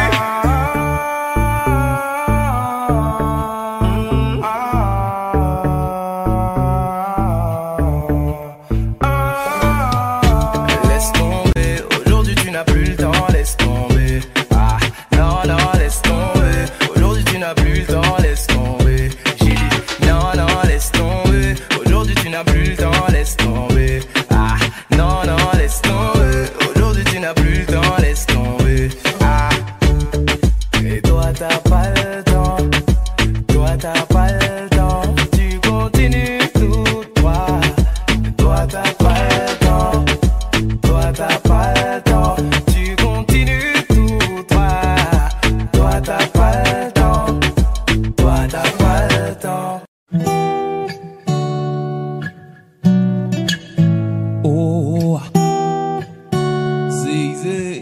Laisse tomber, aujourd'hui tu n'as plus le temps, laisse tomber. Ah, non, non, laisse tomber. Aujourd'hui tu n'as plus le temps, laisse tomber. J'ai dit, non, non, laisse tomber. Aujourd'hui tu n'as plus le temps, laisse tomber. Ah, non, non, laisse tomber. Aujourd'hui tu n'as plus le temps, laisse tomber. Ah, et toi t'as pas le temps. Toi t'as pas le temps. Tu continues tout droit. Toi t'as pas le temps. Toi t'as pas le temps. Tu continues tout droit. Toi t'as pas le temps. Toi t'as pas le temps. Oh, zig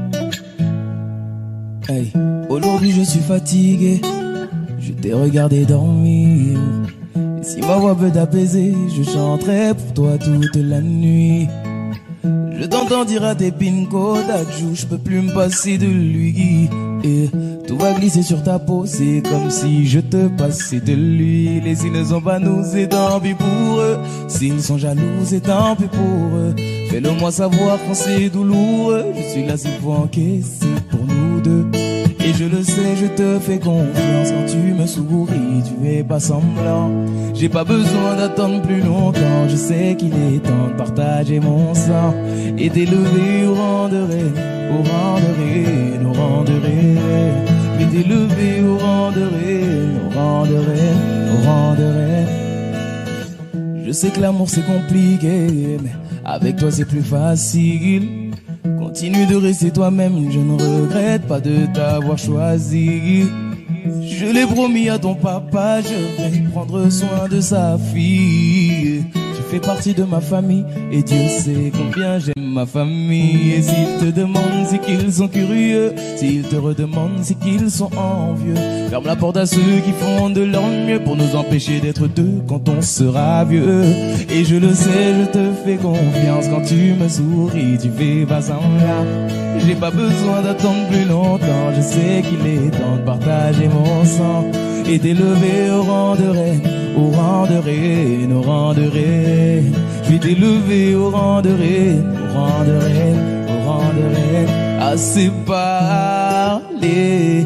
hey, aujourd'hui je suis fatigué. Je t'ai regardé dormir. Et si ma voix peut t'apaiser, je chanterai pour toi toute la nuit. Je t'entends dire à tes pin Kodak, je peux plus me passer de lui. Et tout va glisser sur ta peau, c'est comme si je te passais de l'huile. Et s'ils ne sont pas nous, c'est tant pis pour eux. S'ils sont jaloux, c'est tant pis pour eux. Fais-le moi savoir quand c'est douloureux. Je suis là s'il faut encaisser pour nous deux. Et je le sais, je te fais confiance. Quand tu me souris, tu es pas semblant. J'ai pas besoin d'attendre plus longtemps. Je sais qu'il est temps de partager mon sang et d'élever au rang de reine, au rang de reine, au rang de reine. Et d'élever au rang de reine, au rang de reine, au rang de reine. Je sais que l'amour c'est compliqué, mais avec toi c'est plus facile. Continue de rester toi-même, je ne regrette pas de t'avoir choisi. Je l'ai promis à ton papa, je vais prendre soin de sa fille. Tu fais partie de ma famille et Dieu sait combien j'aime ma famille. Et s'ils te demandent, c'est qu'ils sont curieux. S'ils te redemandent, c'est qu'ils sont envieux. Ferme la porte à ceux qui font de leur mieux pour nous empêcher d'être deux quand on sera vieux. Et je le sais, je te fais confiance. Quand tu me souris, tu fais pas semblant. J'ai pas besoin d'attendre plus longtemps. Je sais qu'il est temps de partager mon sang et d'élever au rang de reine, au rang de reine, au rang de reine. Je vais t'élever au rang de reine, au rang de reine, au rang de reine. Assez parlé, au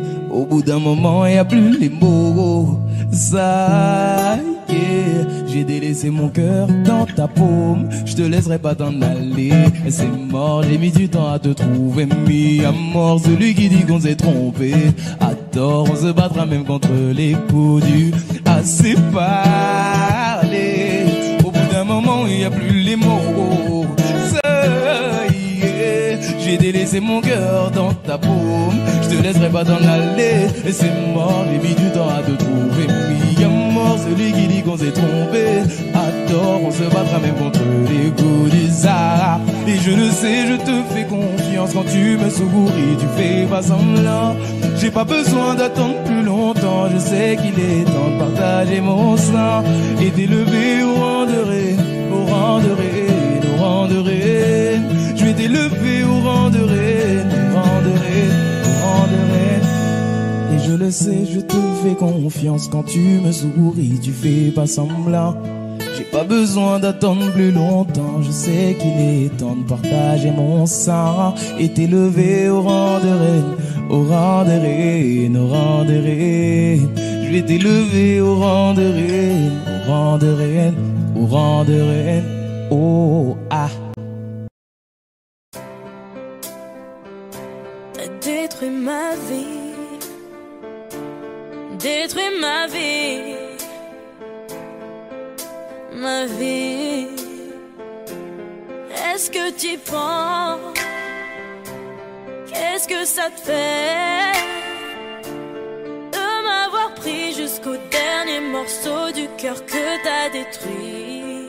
bout d'un moment, y a plus les mots. Ça y est, j'ai délaissé mon cœur dans ta paume. Je te laisserai pas t'en aller. C'est mort, j'ai mis du temps à te trouver. Mis à mort celui qui dit qu'on s'est trompé. À tort, on se battra même contre les coups du assez parlé. Au bout d'un moment, y a plus les mots. Ça y est, j'ai délaissé mon cœur dans ta paume. Je te laisserai pas t'en aller. Et c'est mort, j'ai mis du temps à te trouver. Mis à mort celui qui dit qu'on s'est trompé. À tort, on se battra même contre les coups du Sahara. Et je le sais, je te fais confiance. Quand tu me souris, tu fais pas semblant. J'ai pas besoin d'attendre plus longtemps. Je sais qu'il est temps de partager mon sang et d'élever au rang de reine, au rang de reine, au rang de reine. Je vais t'élever au rang de reine, au rang de reine, au rang de reine. Et je le sais, je te fais confiance. Quand tu me souris, tu fais pas semblant. J'ai pas besoin d'attendre plus longtemps. Je sais qu'il est temps de partager mon sang et t'élever au rang de reine, au rang de reine, au rang de reine. Je vais t'élever au rang de reine, au rang de reine, au rang de reine. Oh ah. T'as détruit ma vie, détruit ma vie, ma vie. Est-ce que t'y penses? Qu'est-ce que ça te fait de m'avoir pris jusqu'au dernier morceau du cœur que t'as détruit?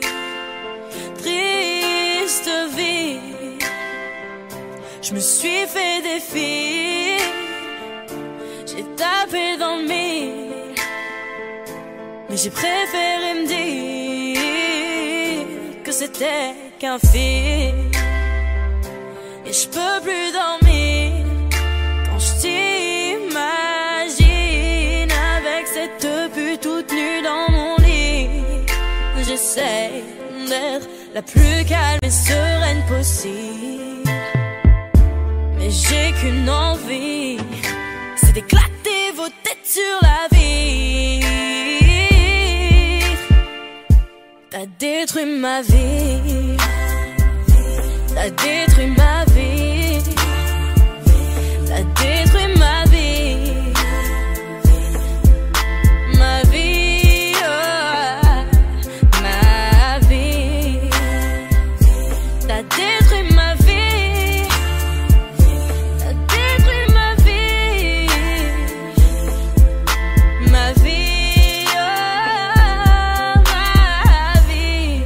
Triste vie, je me suis fait des filles, j'ai tapé dans le mille, mais j'ai préféré me dire que c'était qu'un film. Et je peux plus dormir quand je t'imagine avec cette pute toute nue dans mon lit. J'essaie d'être la plus calme et sereine possible, mais j'ai qu'une envie, c'est d'éclater vos têtes sur la vie. T'as détruit ma vie, t'as détruit ma vie, t'as détruit ma vie, ma vie, oh, ma vie. T'as détruit ma vie, t'as détruit ma vie, ma vie, oh, ma vie.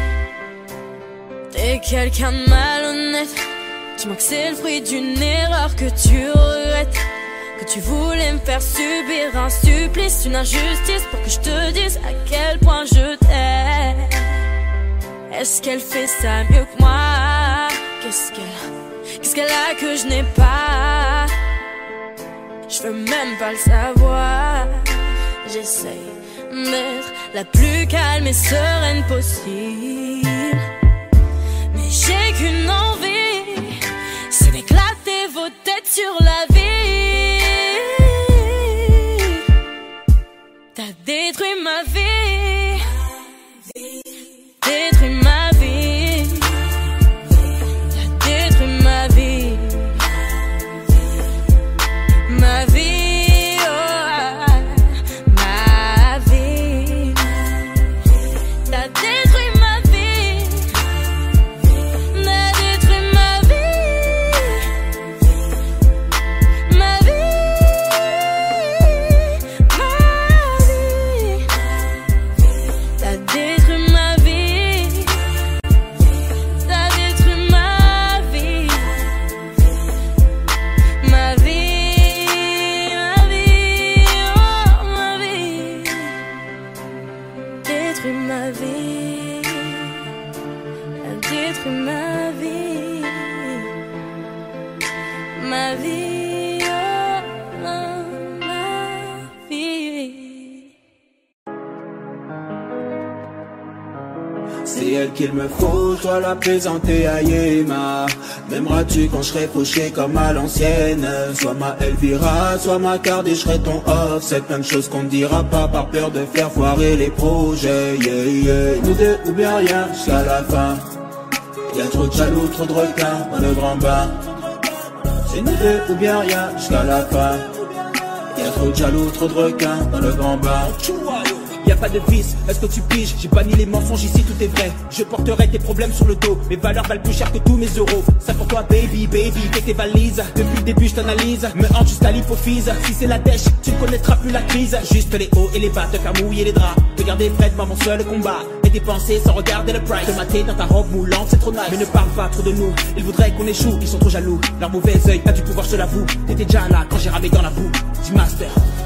T'es quelqu'un de malhonnête, dis-moi que c'est le fruit d'une erreur que tu regrettes, que tu voulais me faire subir un supplice, une injustice pour que je te dise à quel point je t'aime. Est-ce qu'elle fait ça mieux que moi? Qu'est-ce qu'elle, qu'est-ce qu'elle a que je n'ai pas? Je veux même pas le savoir. J'essaye d'être la plus calme et sereine possible, mais j'ai qu'une envie, c'est d'éclater vos têtes sur la vie. T'as détruit ma vie, détruit ma vie, t'as détruit ma vie, ma vie, oh, ma vie. T'as détruit ma vie, t'as détruit ma vie, ma vie, ma vie. T'as détruit ma vie, t'as détruit ma vie, ma vie, ma vie, oh, ma vie. Détruit ma vie, t'as détruit ma vie, ma vie, oh, ma vie. c'est elle qu'il me faut, je dois la présenter à Yéma. M'aimeras-tu quand je serai fauché comme à l'ancienne? Soit ma Elvira, soit ma carte et je serai ton off. C'est plein de choses qu'on ne dira pas par peur de faire foirer les projets, yeah, yeah. Nous deux ou bien rien jusqu'à la fin. Y'a trop de jaloux, trop de requins dans le grand bain. C'est nous deux ou bien rien jusqu'à la fin. Y'a trop de jaloux, trop de requins dans le grand bain. Y'a pas de vice, est-ce que tu piges? J'ai banni les mensonges, ici tout est vrai. Je porterai tes problèmes sur le dos. Mes valeurs valent plus cher que tous mes euros. Ça pour toi baby, baby, fais tes valises. Depuis le début je t'analyse, me hante jusqu'à l'hypophyse. Si c'est la dèche, tu ne connaîtras plus la crise. Juste les hauts et les bas, te faire mouiller les draps. Te garder près de moi mon seul combat. Et dépenser sans regarder le price. Te mater dans ta robe moulante, c'est trop nice. Mais ne parle pas trop de nous, ils voudraient qu'on échoue. Ils sont trop jaloux, leur mauvais œil a du pouvoir, je te l'avoue. T'étais déjà là quand j'ai ramé dans la boue. Dis master.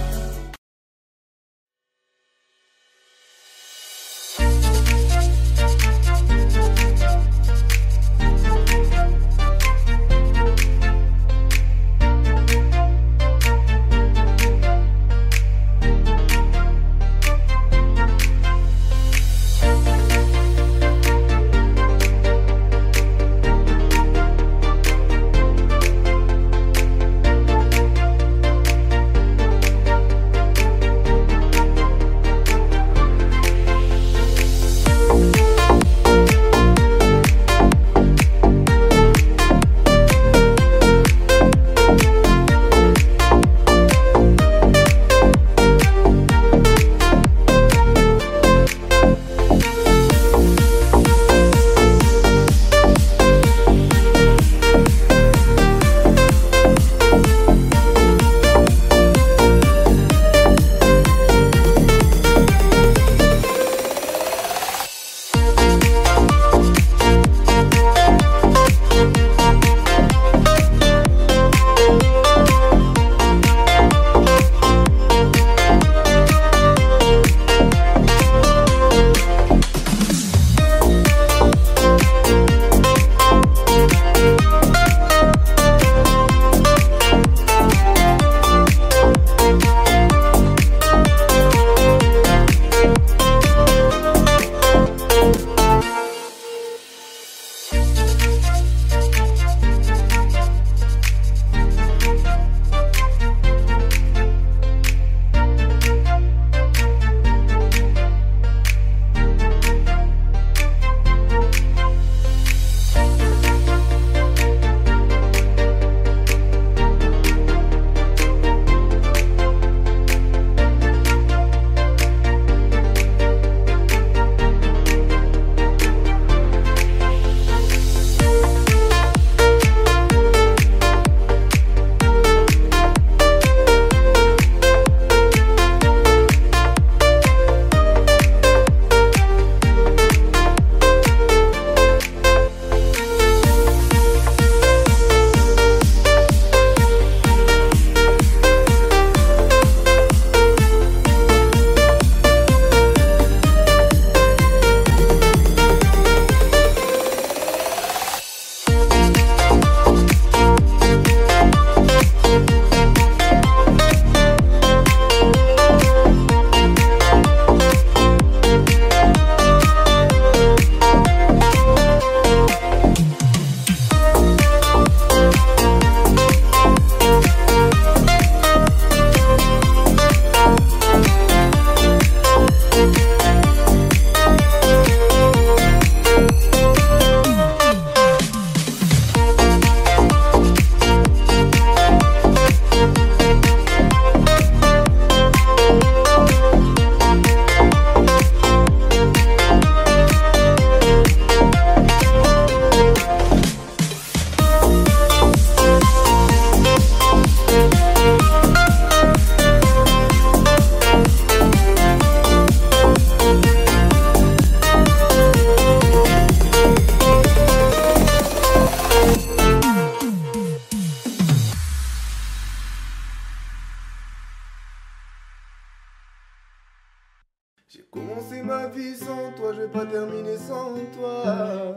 J'ai commencé ma vie sans toi, je vais pas terminer sans toi.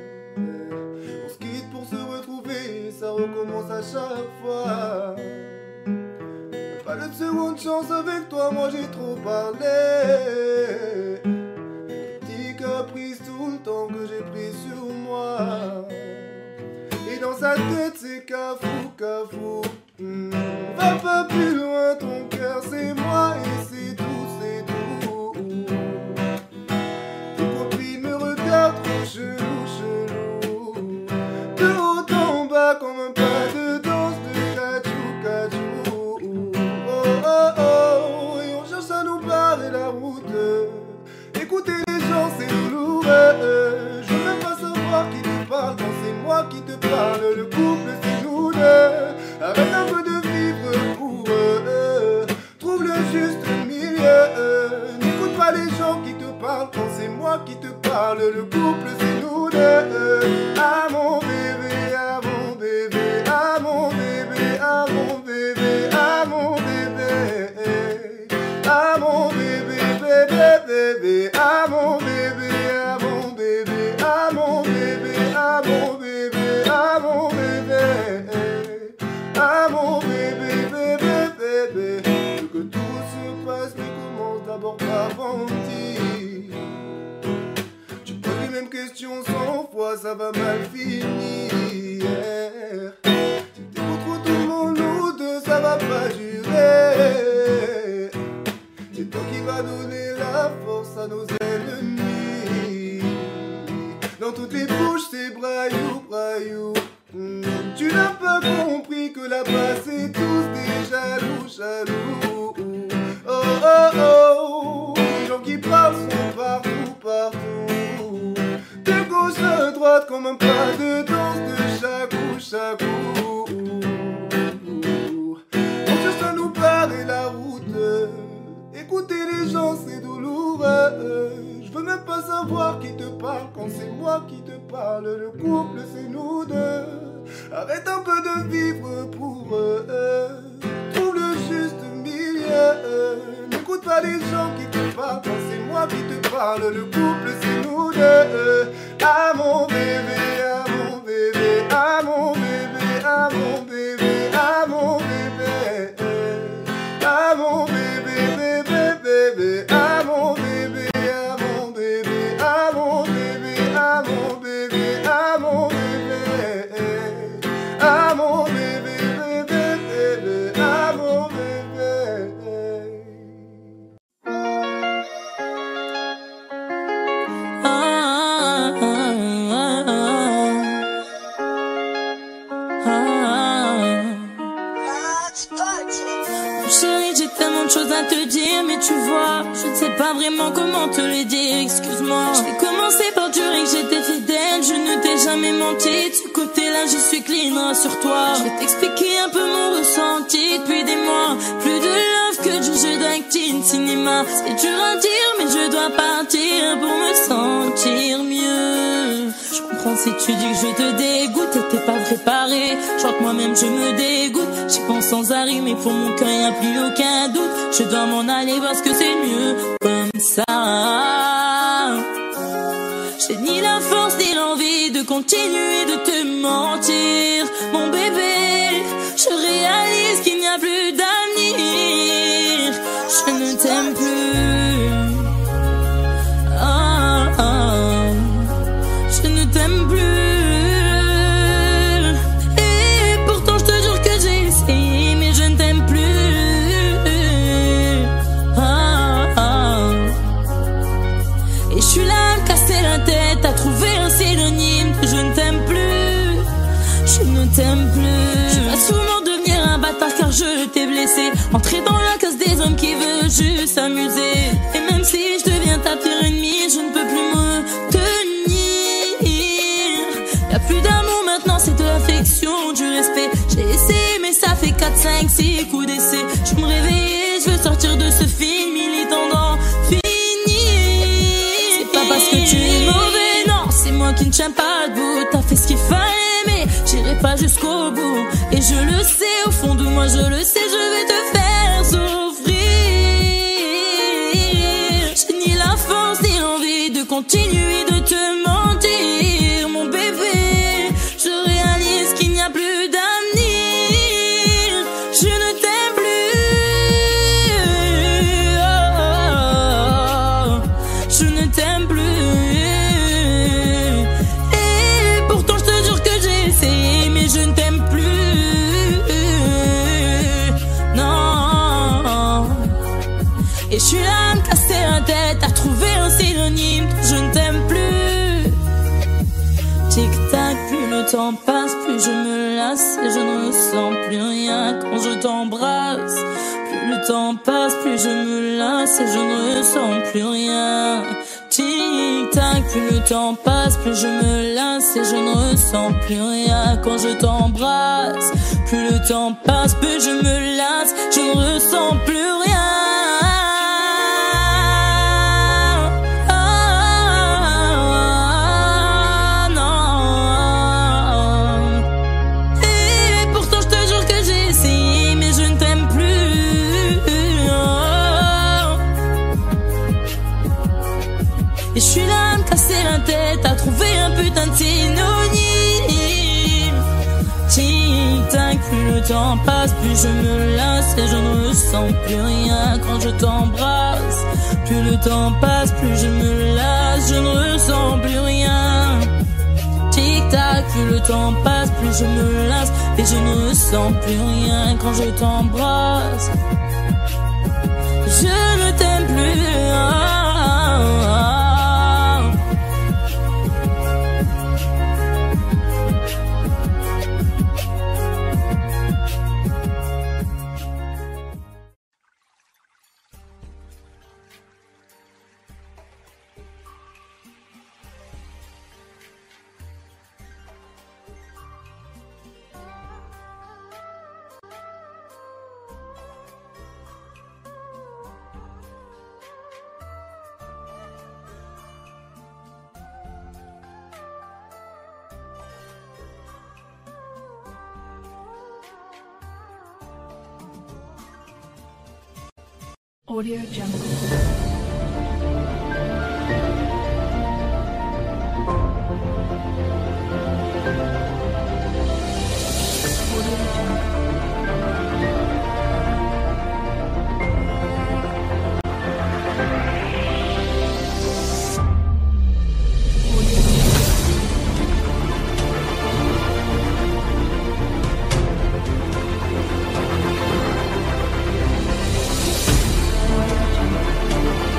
On se quitte pour se retrouver, ça recommence à chaque fois. Pas de seconde chance avec toi, moi j'ai trop parlé. Petit caprice tout le temps, sa tête c'est cafou, cafou. Mmh. Va pas plus loin, ton cœur c'est moi et c'est tout, c'est tout. Tes copines me regardent trop chelou, chelou. De haut en bas comme un pas de danse de cachou, cachou. Oh oh oh, et on cherche à nous barrer la route. Écouter les gens c'est douloureux. Je veux même pas savoir qui te parle quand c'est moi qui te parle. Le couple c'est nous deux. Arrête un peu de vivre pour eux. Trouve le juste milieu. N'écoute pas les gens qui te parlent quand c'est moi qui te parle. Le couple c'est nous deux. Ah mon bébé, ah mon bébé, ah mon bébé, ah mon bébé, ah mon bébé, ah mon bébé, bébé, bébé, ah mon bébé, ah mon bébé, ah mon bébé, ah mon bébé, ah mon bébé, ah mon bébé, bébé, bébé. Veux que tout se passe mais commence d'abord par mentir. Tu poses les mêmes questions cent fois, ça va mal finir. Si t'es pour trop tout le monde, nous deux, ça va pas durer. C'est toi qui vas donner la force à nos ennemis. Dans toutes les bouches, c'est braillou, braillou. Mmh. Tu n'as pas compris que là-bas, c'est tous des jaloux, jaloux. Oh, oh, oh. Les gens qui parlent sont partout, partout. De gauche à droite, comme un pas de danse de chaque coup, chaque coup. On cherche à nous barrer la route. Écouter les gens c'est douloureux. Je veux même pas savoir qui te parle quand c'est moi qui te parle. Le couple c'est nous deux. Arrête un peu de vivre pour eux. Trouve le juste milieu. N'écoute pas les gens qui te parlent quand c'est moi qui te parle. Le couple c'est nous deux. Ah mon bébé, ah mon bébé, ah mon bébé, ah mon bébé, ah mon bébé, ah mon bébé, bébé, bébé, ah mon bébé, ah mon bébé, ah mon bébé, ah mon bébé, ah mon bébé, ah mon bébé, bébé, bébé, ah mon bébé. Ah, ah, ah, ah. Chérie, j'ai tellement de choses à te dire, mais tu vois, je ne sais pas vraiment comment te le dire, excuse-moi. Je vais commencer par jurer que j'étais fidèle, je ne t'ai jamais menti. De ce côté-là, je suis clean, rassure-toi. Je vais t'expliquer un peu mon ressenti depuis des mois. Plus de love que du jeu d'acting cinéma. C'est dur à dire, mais je dois partir pour me sentir mieux. Je comprends si tu dis que je te dégoûte et t'es pas préparé. Genre que moi-même je me dégoûte. J'y pense sans arrêt, mais pour mon cœur y'a plus aucun doute. Je dois m'en aller parce que c'est mieux comme ça. J'ai ni la force ni l'envie de continuer de te mentir. Mon bébé, je réalise qu'il n'y a plus d'avenir. Je ne t'aime plus. Ah, ah. Je ne t'aime plus. Et pourtant je te jure que j'ai essayé, mais je ne t'aime plus. Ah, ah. Et je suis là à me casser la tête, à trouver un synonyme que je ne t'aime plus. Je ne t'aime plus. Je vais souvent devenir un bâtard car je t'ai blessé. Entrer dans la case des hommes qui veulent juste s'amuser. Et même si je deviens ta pire ennemie, je ne peux plus me tenir. Y'a plus d'amour maintenant, c'est de l'affection, du respect. J'ai essayé mais ça fait quatre, cinq, six coups d'essai. Je me réveille, je veux sortir de ce film, il est temps d'en finir. C'est pas parce que tu es mauvais, non, c'est moi qui ne tiens pas debout. T'as fait ce qu'il fallait mais j'irai pas jusqu'au bout. Et je le sais, au fond de moi je le sais, je vais te faire souffrir. J'ai ni la force ni l'envie de continuer de te mentir. Mon bébé, je réalise qu'il n'y a plus d'avenir. Je ne t'aime plus. Oh, oh, oh. Je ne t'aime plus. Et pourtant je te jure que j'ai essayé, mais je me casser la tête à trouver un synonyme. Je ne t'aime plus. Tic-tac, plus le temps passe, plus je me lasse et je ne ressens plus rien quand je t'embrasse. Plus le temps passe, plus je me lasse et je ne ressens plus rien. Tic-tac, plus le temps passe, plus je me lasse et je ne ressens plus rien quand je t'embrasse. Plus le temps passe, plus je me lasse, je ne ressens plus rien. Et je suis là à me casser la tête à trouver un putain de synonyme. Tic-tac, plus le temps passe, plus je me lasse et je ne ressens plus rien quand je t'embrasse. Plus le temps passe, plus je me lasse, je ne ressens plus rien. Tic-tac, plus le temps passe, plus je me lasse et je ne ressens plus rien quand je t'embrasse. Je ne t'aime plus. Audio Jungle. Audio Jungle.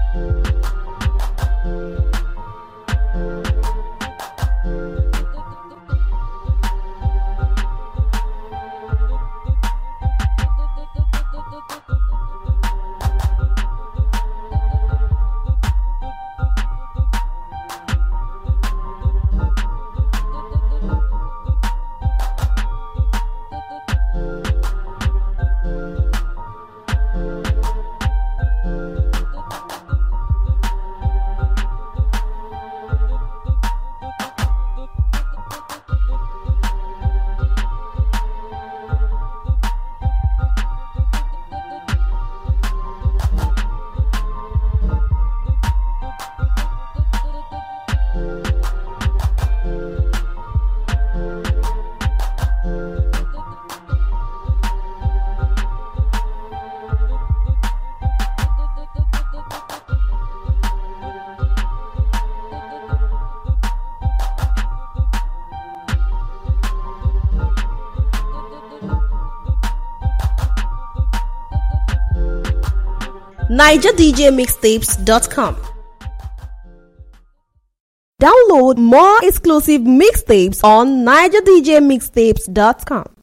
Niger D J Mixtapes dot com. Download more exclusive mixtapes on Niger D J Mixtapes dot com.